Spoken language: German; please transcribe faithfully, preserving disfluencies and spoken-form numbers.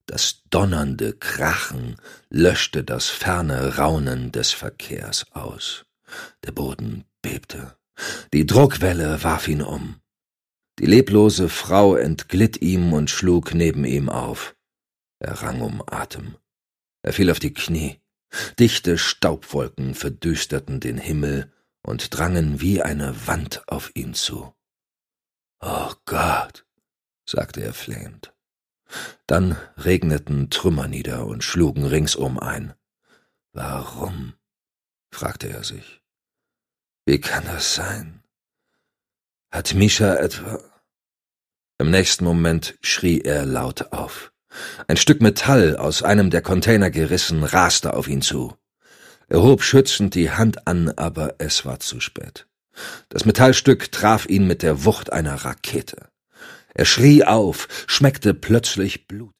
Das donnernde Krachen löschte das ferne Raunen des Verkehrs aus. Der Boden bebte. Die Druckwelle warf ihn um. Die leblose Frau entglitt ihm und schlug neben ihm auf. Er rang um Atem. Er fiel auf die Knie. Dichte Staubwolken verdüsterten den Himmel und drangen wie eine Wand auf ihn zu. »Oh Gott«, sagte er flehend. Dann regneten Trümmer nieder und schlugen ringsum ein. »Warum?«, fragte er sich. »Wie kann das sein? Hat Mischa etwa...« Im nächsten Moment schrie er laut auf. Ein Stück Metall, aus einem der Container gerissen, raste auf ihn zu. Er hob schützend die Hand an, aber es war zu spät. Das Metallstück traf ihn mit der Wucht einer Rakete. Er schrie auf, schmeckte plötzlich Blut.